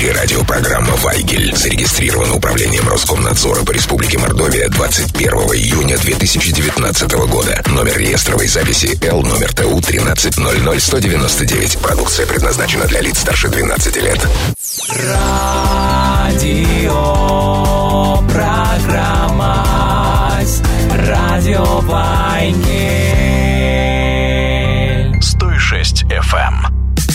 эфире радиопрограмма «Вайгель». Зарегистрирована управлением Роскомнадзора по Республике Мордовия 21 июня 2019 года. Номер реестровой записи Л номер ТУ 1300199. Продукция предназначена для лиц старше 12 лет. Радиопрограмма «Радио Вайгель». 106 FM.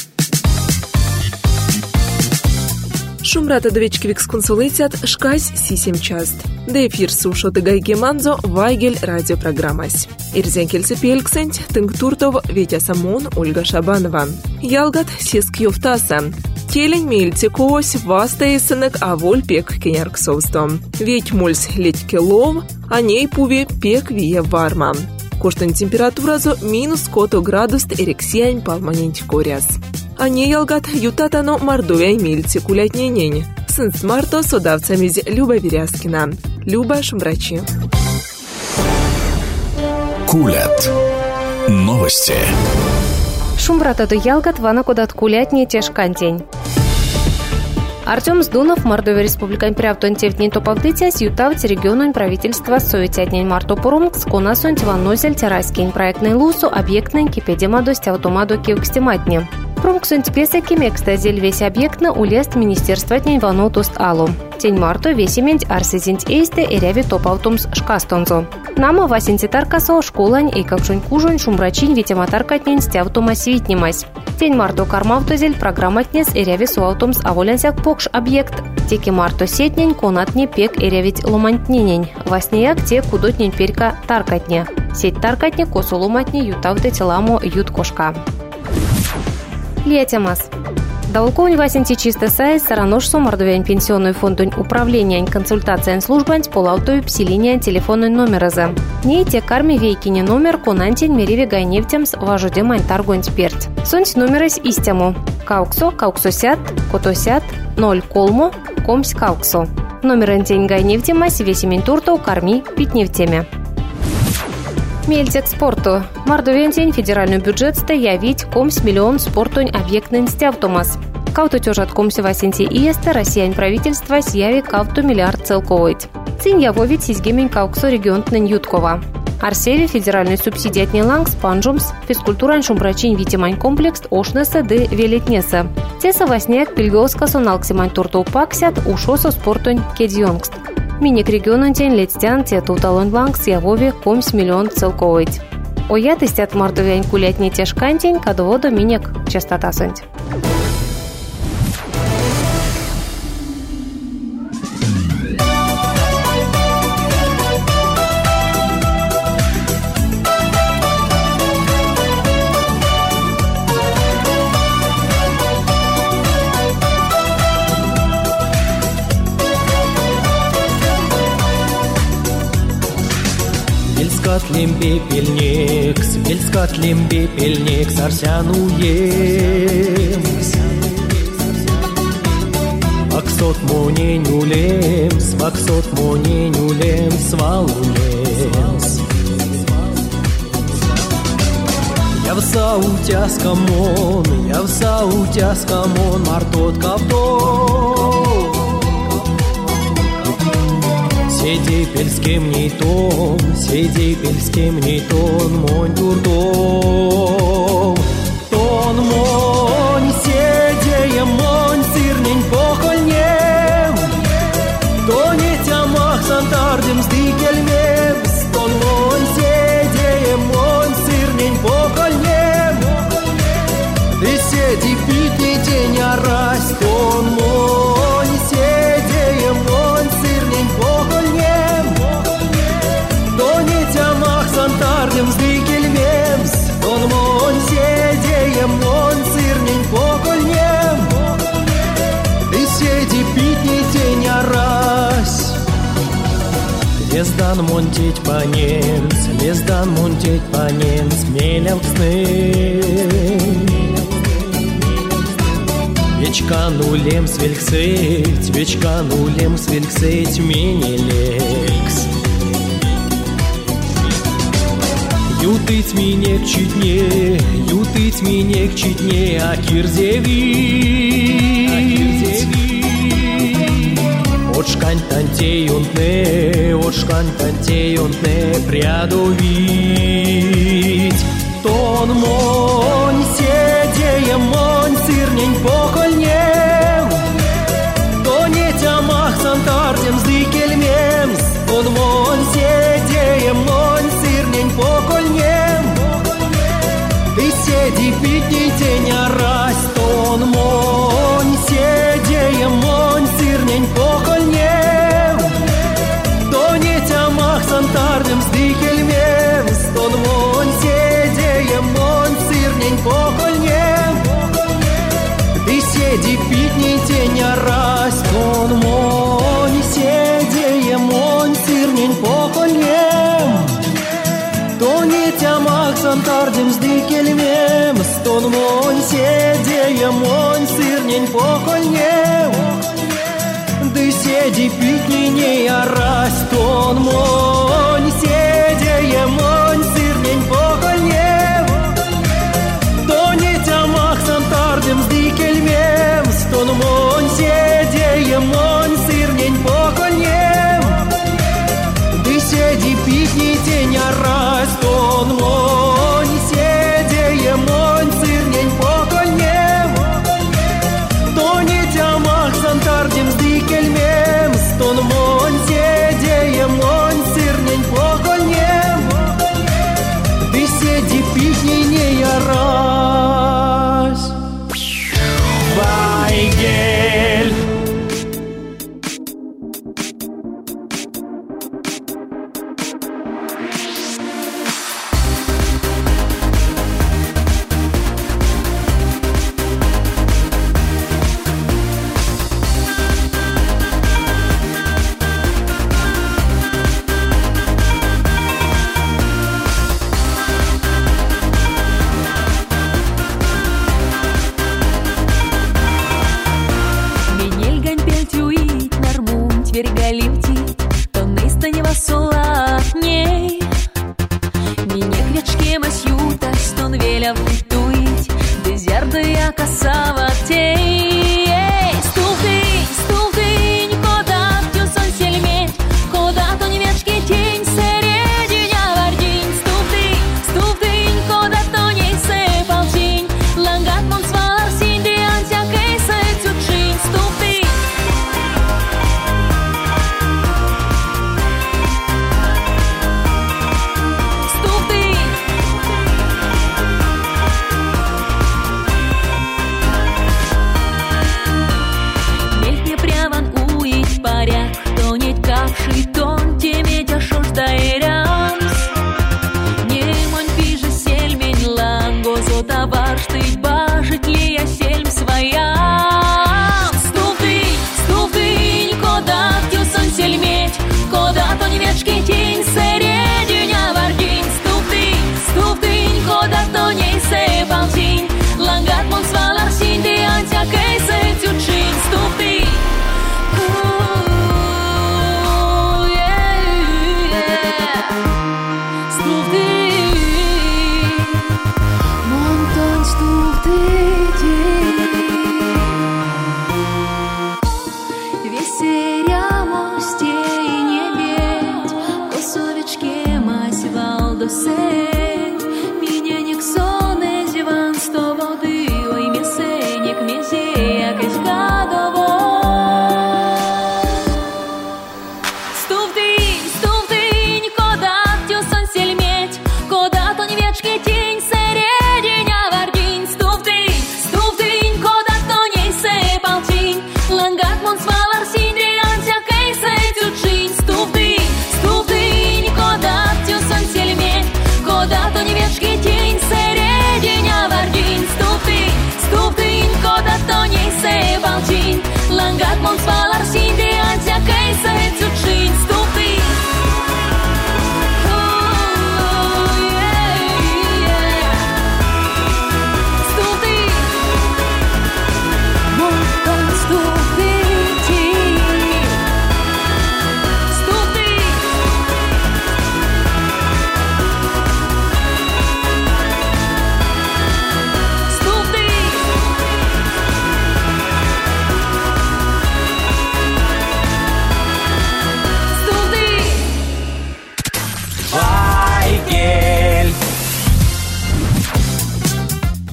Шумрата довечкивикс консулитят шкась сисем част. Да эфир сушоты гайги манзо Вайгель радиопрограммась. Ирзенкельсы пельксент, Тынктуртов, Витя Самон, Ольга Шабанова. Ялгат сескьёвтаса. Телень мельте кось, вастаесенек, а воль пек кенярк соустом. Ведь мольс ледь килов, а ней пуви пек вие варма. Коштан температура зо минус кото градус эрексиань палманенти коряс. А не ялгат ютатано мордовия мельте кулятненень. Сын смарто содавцамиз Люба Веряскина. Люба Шумрачи. Кулят. Новости. Шумбратаду ялгат вана кудат кулятне тешкантень. Артем Сдунов, Мордовия Республикань Прявтон Тевтней Топавдытяс, Ютавти региональное правительство Советятнень Мартопурумк, Сконасун Тиванозель Террайскин проектный лусу, объектный кипедемадость автомадо кивкстиматне. Прумксун тпесеки мекстазель весь объектно улест министерство тень ванотуст алу. Тень марто весимень арсезинт эйсте эряви топаутумс шкастонзо. Нама васинтитаркасо школань и какшунь кужунь шумрачинь витяматаркатнень стявтума свитнимась. Тень марто кармавтозель программатнес эряви суаутумс аволянсяк покш объект. Теки марто сетнень конатне пек эрявить ломантненень. Васнеяк те кудотнень перка таркатне. Сеть таркатне косулуматне ютавте теламо ют кошка. Летямас. Долковень васенти чисто сайз сараношсу мордовянь пенсионный фондунь управления консультациян службань полаутою псилиния телефонный номер за. Не те карми вейкине номер конантень мереве гайневтемс важудемань таргонь сперть. Сонть номерес истему. Кауксо, кауксосят, котосят, 0 колмо, комсь кауксо. Номер антень гайневтемась весимень турту карми питневтеме. Мельтек спорту. Мордовентень федеральный бюджет стоявить комс миллион спортунь объектный стявтумас. Кауту тёжат комси васенти иесте россиян правительства сяви кауту миллиард целковыть. Цинь явовить сизгемень кауксо регионтнен юткова. Арсеви федеральный субсидиатний лангс панжумс физкультуран шумбрачинь витимань комплекс ошнеса де велетнеса. Теса васняк пильгоска соналксимань турту паксят ушосо спортунь кедьонгст. Миник регионан тень летстян тету талон лангс явови комс миллион целковыть. Оя тестят мордовянь кулятне тешкантень кадовода миник частотасынть. Бельскатлембе пельнекс, арсянуем. Ваксот моненюлемс, валулемс. Явса утяскамон, мартот кавдон. Седи пельским нейтон, монь дурдом. Тон монь, седеем монь, сырнень похольнем. Тонетямах сантардем стикельмемс. Тон монь, седеем монь, сырнень похольнем. Ты седи питни день арась, тон монь, седеем монь, сырнень похольнем. Тонетямах сантардем стикельмемс. Тон монь, седеем монь, сырнень похольнем. Ты седи питни день арась. Лездан монтеть по немц, мелявксны. Вечканулем свельксыть, менелекс. Ютыть минек читне, а кирзеви. Очкантантеюнтне прядувить. Тон монь седея, монь сырнень покольнем. То не тямах сантардем зыкельмемс. Тон монь седея, монь сырнень покольнем. Ты седи питней теня раз. Тон монь седея, монь сырнень покольнем. То не тямах сантардем зыкельмем. Тон монь седея, монь сырнень покольнем. Ты седи питней теня раз. Тон монь седея, монь сырнень покольем. То не тямах сантардем сдыкельмем. Стон монь седея, монь сырнень покольем. Ты седи питней не раз. Тон монь седея, монь сырнень покольем. То не тямах сантардем сдыкельмем. Стон монь седея, монь сырнень покольем. Ты седи питней теня раз. Тон монь седея, монь сырнень покольем. То не тямах сантардем сдыкельмем. Стон монь седея, монь сырнень покольем. Ты седи питней не раз. Вайгель.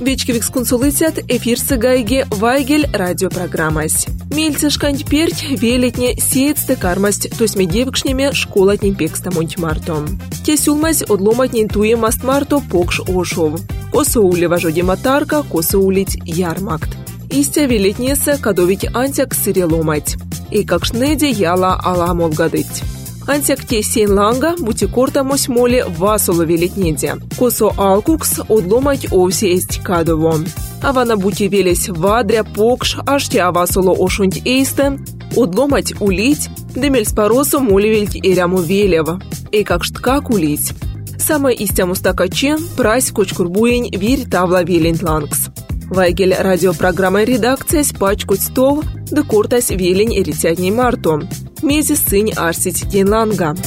Вечкевикс консулицят эфирсы гайге Вайгель радиопрограммась. Мельцы шкань перть велетне сеецты кармасть тосьмедевкшнеме школатней пекстамонть марто. Тесюлмась одломатней туе маст марто покш ошов. Косо уле важоде матарка, косо улить ярмакт. Истя велетнеса кадовить антяк сыре ломать. И как шнеде яла ала молгадыть. Антяк те сен ланга бутикорта мось моле васоло велетнеде. Косо алкукс одломать овси есть кадово. Авана бути велесь вадря покш, аж те авасоло ошунть эйсте, одломать улить, демель споросо молевельть эряму велева. И как шткак улить. Самое истяму стакачен, прась кочкурбуень вирь тавла велень лангс. Вайгель радиопрограмма редакция спачкуть стол, да кортась велень эритятней марто. Мезис сынь арсить день ланга.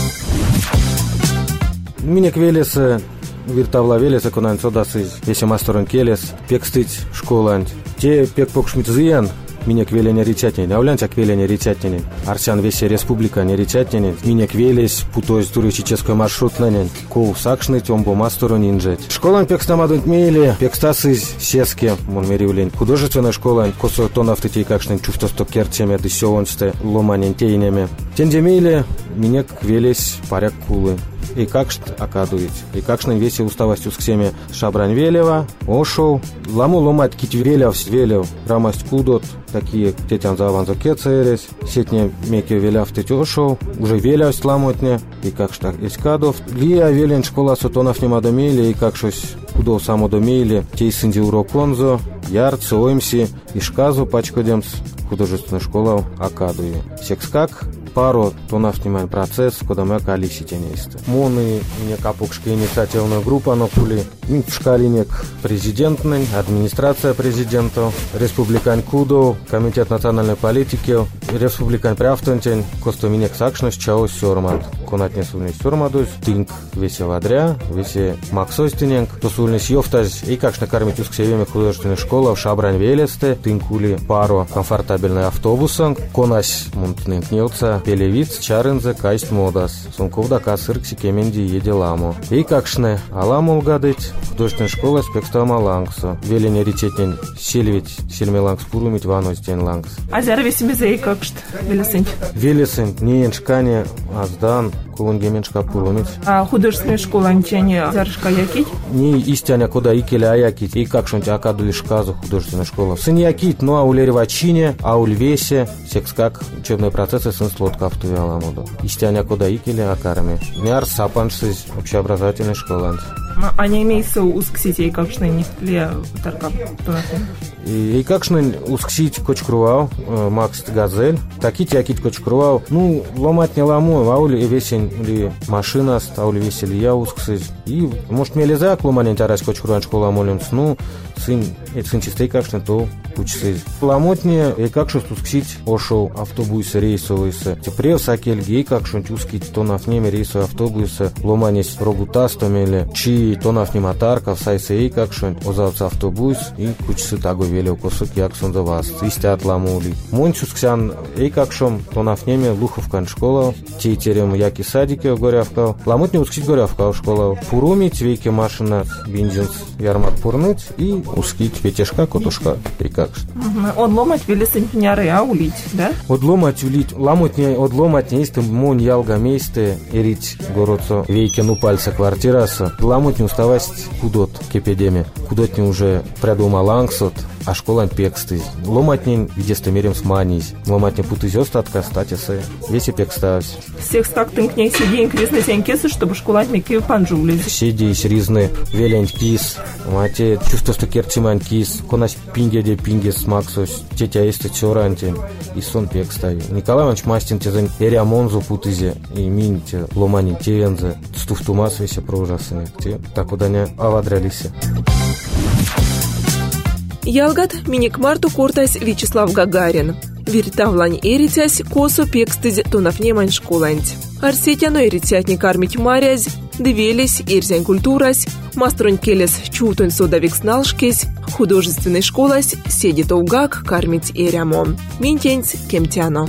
Минек велеса, виртавла велеса, кунань содасы, если мастерон келес, пекстыть школань. Те пек покшмит зиян, минек велень эритятней, авлянтяк велень эритятней. Арсян весе республика эритятней, минек велес, путой туристической маршрутнанень, кол сакшныть, омбо мастерон инжет. Школань пекстамадунт мейли, пекстасы сеске, мон меривлень. Художественная школа, косо тонав тетей какшнень чувствосто керцеме, десёвонсте, ломанень тейнеме. Тендемейли, минек велес паряк кулы. И как шт акадует, и как шнен весе уставостью с всеми шабрань велева, ошел, ламу ломать кить велев, рамасть кудот, такие тетян заван закецерес, сетне меки велев теть ошел, уже велев сламотне, и как шт искадов, лия велен школа сотонов нема домели, и как шось кудов само домели, тей сынди уроконзо, ярц, оймси, и шказу пачкодемс, художественная школа акадуе. Секскак, пару тонав снимаем процесс, когда мы калисите несте. Моны не капукшка инициативная группа, но кули в шкалинек президентный, администрация президента, республикань кудо, комитет национальной политики, республикань пряфтентень, костоминек сакшнос чао сёрмат. Конат не сульный сёрмадус, тинк весе вадря, весе максостиненк, то сульный сёфтаз, и как накормить усксевеме художественной школы в шабрань велесте, тинкули пару комфортабельный автобусом, конась мунтненк неуца, пелевиц, чарынзе, кайст модас. Сунковда касыркси кеменди еде ламу. И какшне, аламул гадыть, художественная школа спекстама лангсу. Велене речетнен сельвить, сельме лангс пурумить ваностен лангс. А зараз весемезе и какшт велесень? Велесень, не еншкане, аздан, кулунгеменшка пурумить. А художественная школа ничего зарышка якить? Не истяня куда икели аякить, и какшнуть акадули шказу художественная школа. Сын якить, ну а у леревачине, а у львесе, секскак, учебные процессы сын слотка автовиаламуду. Истяня куда икели акарами. Няр сапаншсыз общеобразовательной школы. А не имеется ускситей, как что не для тарка. И как что усксить кочкрувал, Макс Газель, такие якить кочкрувал, ну, ломать не лому, а ули весень ли машина, а ули весели я усксить. И, может, мелезак ломанень тарась кочкруван школа молимс, ну, сын чистый как что то учится. Ломотне, и как что усксить ошел автобусы рейсовые, теперь сакельги, и как что ускить то на внеме рейсовые автобусы, ломанись рогутастомели, чи то на внема тарков, сайсы и как что озавца автобус, и кучсы таго велел косок яксон за вас, истят ламули. Мончусксян, и как что то на внеме луховкан школа, те терем яки садики горявкал, ламотне ускить горявкал школа, пурумить веки машина бензин ярмак пурнуть, и ускить петешка котушка, и как что. Одломать велесень пняры, а улить, да? Одломать улить, ламотне одломать не есть, монь ялга месте, эрить городцо вейки ну пальца квартираса, ламотне уставать кудот кепедеме, кудот не уже прядума лангсот, а школа пексты. Ломатнин, где стемерим с манись. Ломатнин путызё статка, статисы. Весь пекставсь. Всех как ты к ней сидень крестный сенькесы, чтобы школа меки панжулись. Сиди серьезны, велень кис. Мате чувство, что кертиман кис. Конась пинге пингес максус. Тетя есть тёрантин. И сон пекстави. Николай Иванович Мастин тезен эриамонзу путызе. И мин те ломани тензе. Стуфтумас весе про ужасные. Те так удания авадрялисе. Ялгат миник марту кортась Вячеслав Гагарин. Виртавлань эритясь косо пекстызе тонафнемань школанть. Арсетяно эритятни кармить марязь, девелись эрзянь культурась, мастронь келес чутонь содавик сналшкесь, художественной школась седит угак кармить эрямо. Минтенц кемтяно.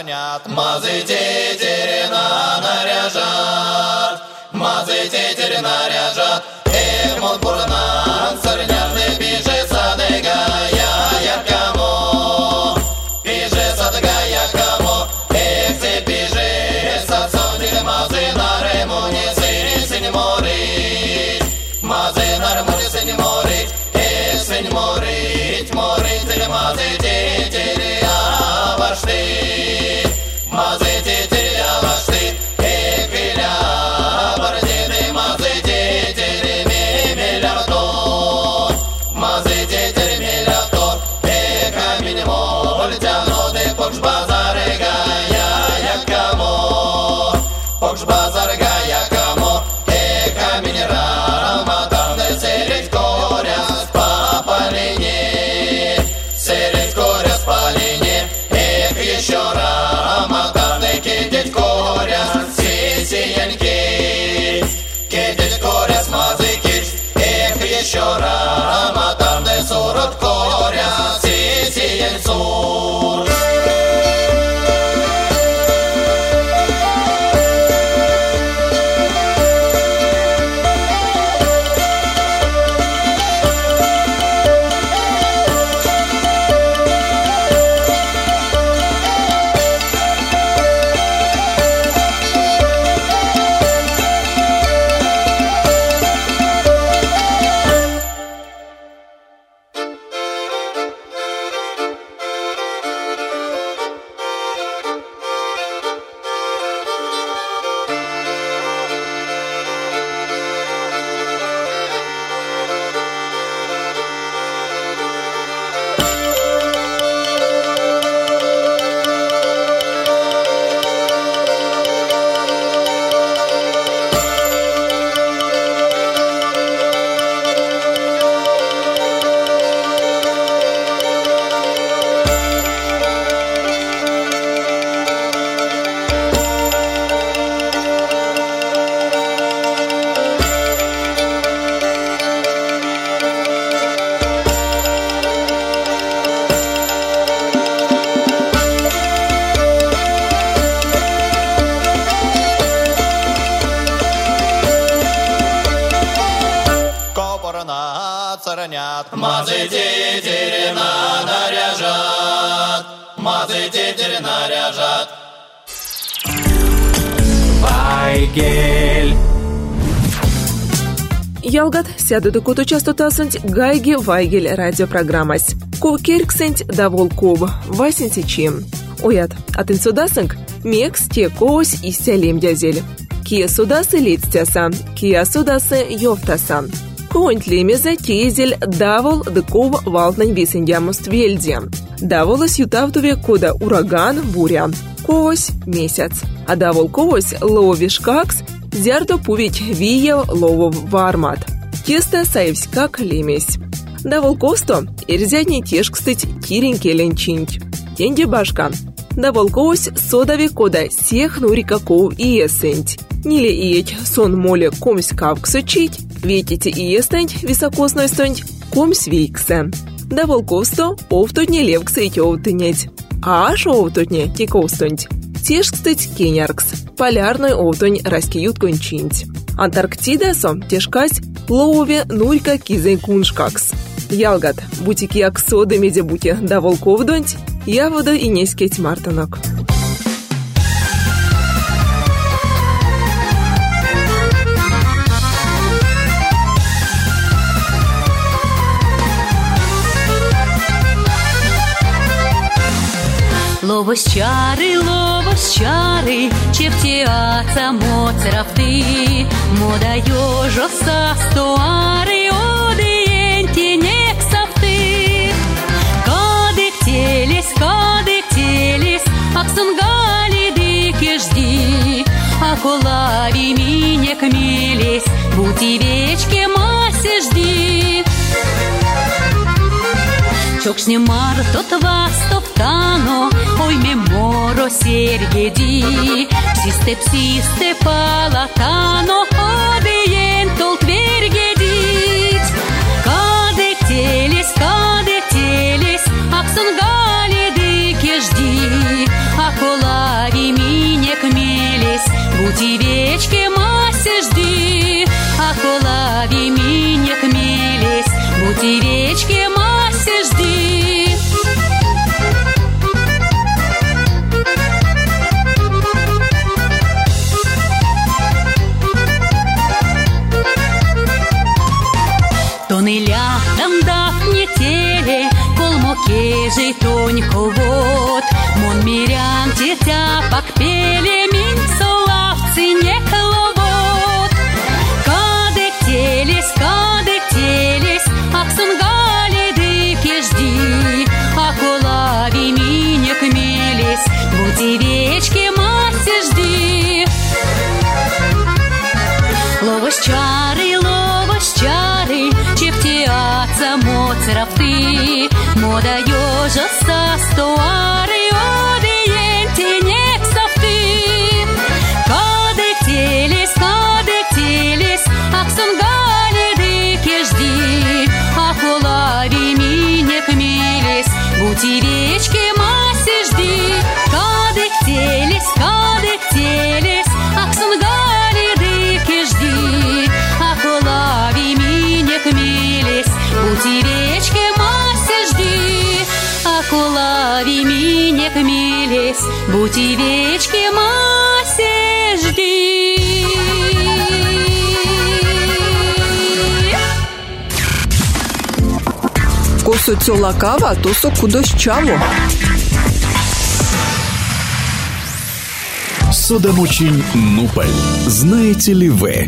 царанят, мазы тетерина наряжат, мазы тетерина наряжат. Мол бурнан царняны пиже садыга я кому, пиже садыга я кому. Ты пиже садсондили мазы на ремоне сынь морить, мазы на ремоне сынь морить, сынь морить, морить или мазы тетерина авашты, мазы тетерина авашты, киля бардины мазы тетерина миллиардор, мазы тетерина миллиардор, камень моль тянуты покш базарыга я кому, покш базарыга я кому, камень рамаданды серить коря по полине, серить коря с полине, еще рамаданды кидеть коря сисиянки, кидеть коря с мазыки, еще рамаданды сурот коря сисиянцур. Мазы тетерина наряжат, мазы тетерина наряжат. Вайгель. Ялгат сяду куту частотасынть гайги Вайгель радиопрограммась. Ку керксенть даволков, васентичим. Уят, атын судасынк, мекс те коось и сялем дязель. Кия судасы летстяса, кия судасы йофтаса. Коонть лемезе тезель давол дыков валтнань висендямуст вельде. Даволос ютавтуве кода ураган, буря. Коось месяц. А давол коось ловиш какс, зярдо пувить виев ловов вармат. Тесто саевсь как лемесь. Давол косто ирзядни тешкстыть тиреньке ленчинть. Тенде башка. Давол коось содаве кода сех нурика ков и есенть. Ниле иеть сон моле комсь кавксочить, ветите и естенть високосной стонть, комсь вейксе. Давол косто овтотне левксе и тёвтынеть. А аш овтотне текостонть. Тешкстыть кеняркс. Полярной овтонь раскиют кончинть. Антарктидасо тешкась лове нурька кизей куншкакс. Ялгат, бутики аксоды медиабути давол ковдонть, явода и нескеть мартанок. Ловос чары, чевтеаца моцрафты, мода ёжо састуары, одиенти нексафты. Кадык телес, аксунгали дыки жди, а колави минек мились, бути вечке масе жди. Чокшне марто твастов тано, ой меморо сергеди, псисте палатано, одиен тол твергедить. Кадык телес, аксунгали дыки жди, а кола бутивечки маси жди, а колави минек мились, бутивечки маси жди. Тоныля там дав не теле, колмокежи тонько вот, мон мирян тетя покпели, мин солавцы не коловод. Кадык телес, аксунгали дыки жди, а колави минек мились, бутивечки маси жди. Ловощары, чептиаца моцрафты, мода ёжа со стоары, одиенти не софты. Кадык телес, аксунгали дыки жди, а колави минек мились, бутивечки маси жди. Кадык телес, аксунгали дыки жди, а колави минек мились, бутивечки маси жди, а колави минек мились, бутивечки маси жди. Косо цёла кава, тосо кудощаво. Содомочень Нуполь. Знаете ли вы?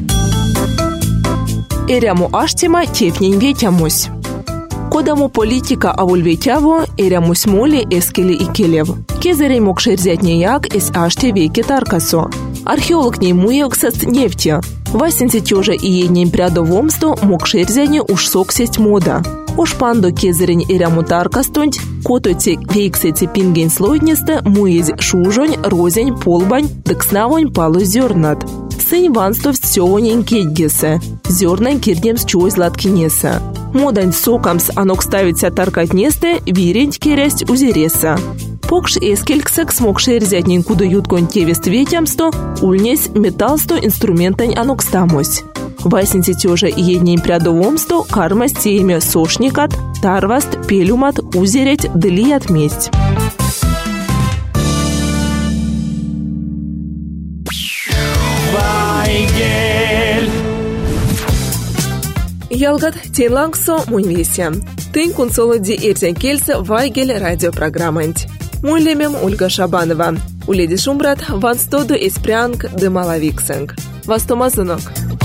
Эряму аштема тефнень ветямусь. Кодаму политика авульветяво эрямусь моли эскели и келев. Кезерей мог шерзятнеяк эс аште веки таркасо. Археолог не муексаст нефти. Васенце тёжа и еднень прядовомсто мог шерзяне уж соксесть мода. Уж пандо кезерень эряму таркастонь, котоце вейксеце пинген слойднесте муезь шужонь, розень, полбань, декснавонь палу зернат. Сынь ванстов сёвонень кедгесе. Зернань кирднем с чой златкинеса. Модань сокамс анок ставится таркатнесте, вирень керясть узереса. Покш эскельксек смог шерзятнень куда ютконь тевест ветямсто, ульнесь металсто инструментань анок стамось. Васенце тёжа и еднень прядовомсто карма стеемя сошникат, тарваст, пелюмат, узереть, дылият месть. Вайгель. Ялгат тенлангсо муньвесе. Тын кунсолоди эрзен кельсе Вайгель радиопрограммант. Муйлемем Ольга Шабанова. Уледи шумбрат ванстоду эспрянг де малавиксенг. Вастомазынок.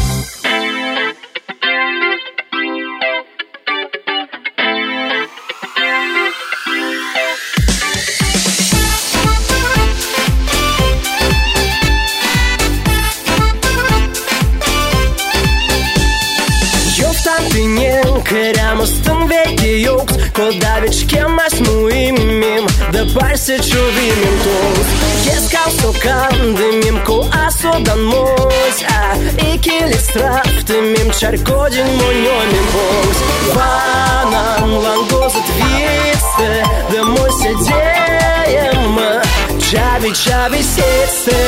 Керямостың веки юкс, кодавичке масмуимим, да парсе чувимим тус. Ескал сокандымим, ко асодан мось, икили страфтымим, чаркодин моньомим бокс. Ванан лангозат висте, да мой седеем, чави сетсте.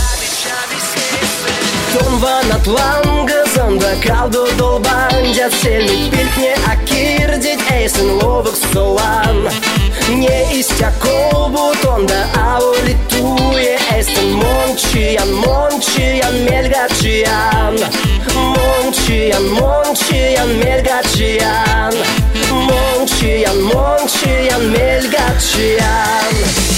Тон ванат лангазан, да калду долбандят, сельный пилькне акирдить, эйсен ловок солан. Не истякол бутон, да аулитуе, эйсен мончиян, мельгачиян. Мончиян, мельгачиян. Мончиян, мельгачиян.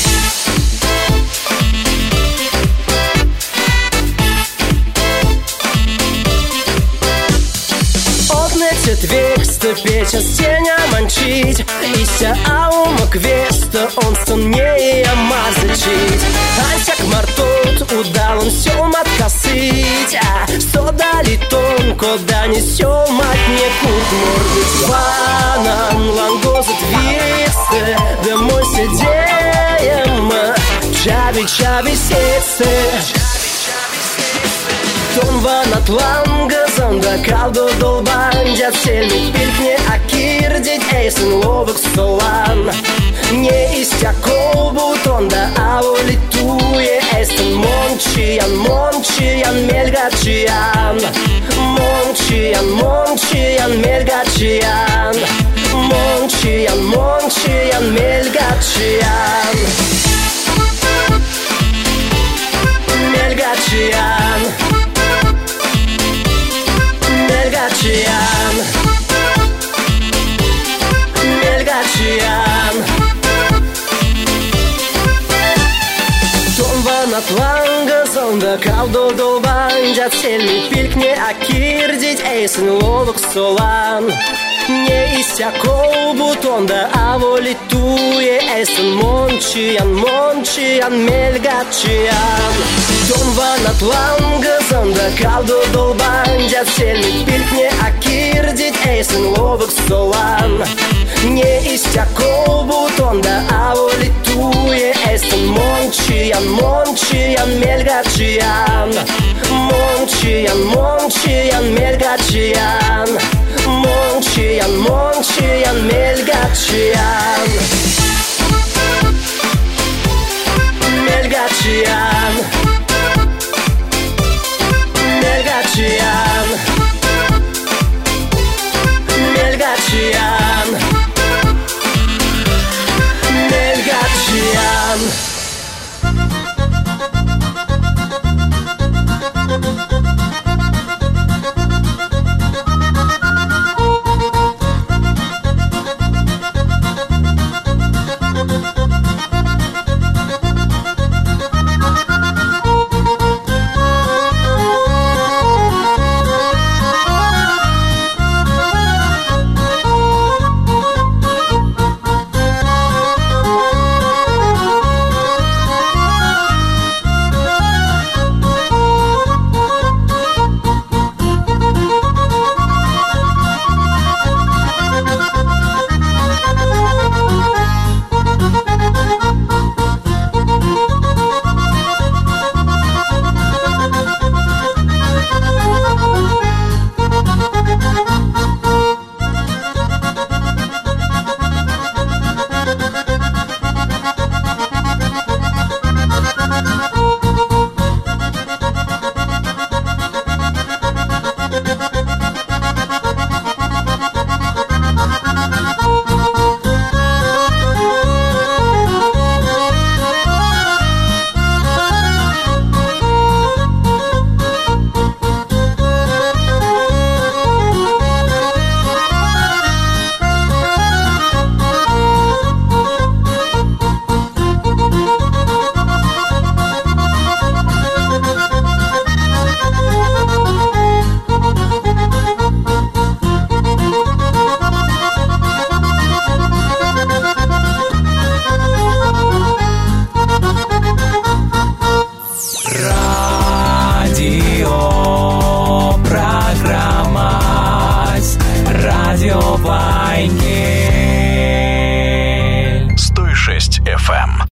Векста печа стеня манчить, ися аума квеста, он соннее мазачить. Ансяк мартот удалон сёмат косыть, содали тонко, да не сёмат не кут мордыть. Ванан лангозат весте, да мой седеем, чави сетсе. Тон ванат лангазан, да калду долбандят, сельный пилькне акирдить, эйсен ловок солан. Не истякол бутон, да аулитуе, эйсен мон Мончиян, Мончиян, Мельгачиян. Мончиян, Мончиян, Мельгачиян. Мончиян, Мончиян, Мельгачиян. Мельгачиян. Мельгачиян. Мельгачиян. Атланга зонда калдо долбанджат сельми пилкне акирдить эйсен ловок солан. Не иссякол бутонда аволитуе эйсен Мончиян, Мончиян, Мельгачиян. Донван Атланга зонда калдо долбанджат сельми пилкне акирдить эйсен ловок солан. Не иссякол бутонда аволитуе эйсен Мончиян, Мончиян, Мельгачиян. Мончиян, Мончиян, Мельгачиян. Мончиян, Мончиян, Мельгачиян. Мельгачиян. Мельгачиян. Мельгачиян. Мельгачиян. Радио Вайгель 106 FM.